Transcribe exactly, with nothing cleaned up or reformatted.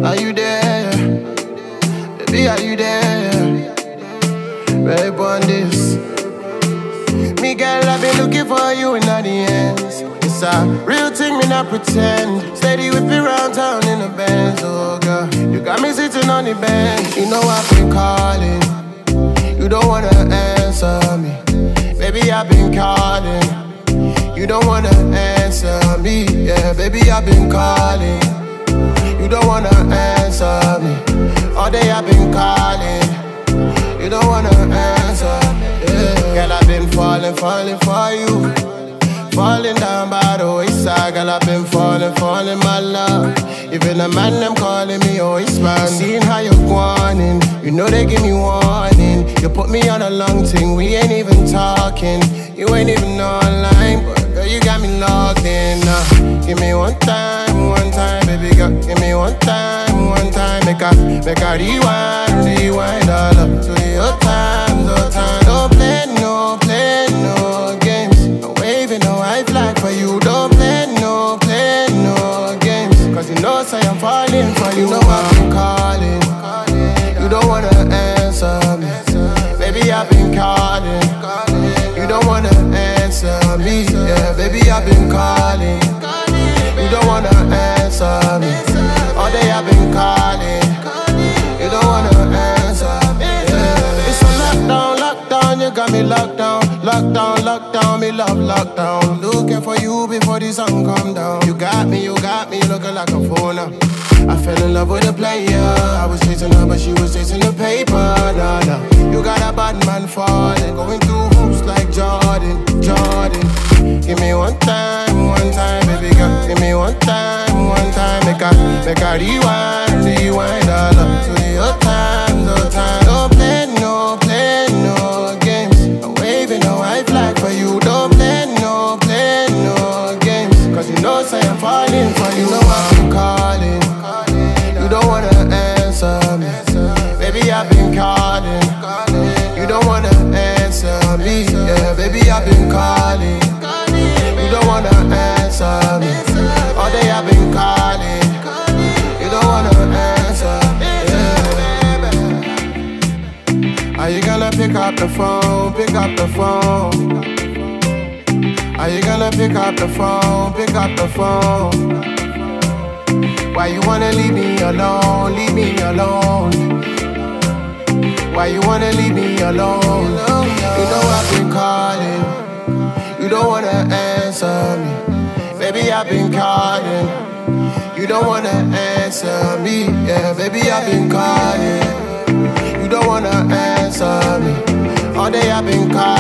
Are you there? Baby, are you there? Babe, on this. Me girl, I've been looking for you in all the ends. It's a real thing, me not pretend. Steady whip it round town in the Benz, oh girl. You got me sitting on the bench. You know I've been calling. You don't wanna answer me. Baby, I've been calling. You don't wanna answer me. Yeah, baby, I've been calling. You don't wanna answer me. All day I've been calling. You don't wanna answer. Yeah. Girl, I've been falling, falling for you. Falling down by the wayside. Girl, I've been falling, falling my love. Even a man, them calling me always man. Seeing how you're whining, you know they give me warning. You put me on a long thing, we ain't even talking. You ain't even online, but girl, you got me logged in. Uh, give me one time, one time, baby girl. Give me one time, one time. Make a, make a rewind, rewind all up to your time, your time. Don't play, no play, no games. No waving, no high flag for you. Don't play, no play, no games. Cause you know, say I'm falling for you. You know I've been calling. You don't wanna answer me. Baby, I've been calling. You don't wanna answer me. Yeah, baby, I've been calling. You don't wanna answer me. All day I've been calling. You don't wanna answer me. Yeah. It's a lockdown, lockdown. You got me locked down. Lockdown, lockdown. Me love lockdown. Looking for you before the sun come down. You got me, you got me looking like a phone now. I fell in love with a player. I was chasing her, but she was chasing the paper. Nah, nah. You got a bad man falling, going through hoops like Jordan, Jordan. Give me one time, one time, baby girl. Give me one time, one time. Make a, make a rewind, rewind all up to your time, your time. Don't play, no play, no games. No waving, no high flag for you. Don't play, no play, no games. Cause you know, say I'm falling for you. You know I'm calling. You don't wanna answer me. Baby, I've been calling. You don't wanna answer me. Yeah, baby, I've been calling. You don't wanna answer me. All day I've been calling. You don't wanna answer. Yeah. Are you gonna pick up the phone? Pick up the phone. Are you gonna pick up the phone? Pick up the phone. Why you wanna leave me alone? Leave me alone. Why you wanna leave me alone? You know I've been calling. You don't wanna answer me. Baby, I've been calling. You don't wanna answer me. Yeah, baby, I've been calling. You don't wanna answer me. All day I've been calling.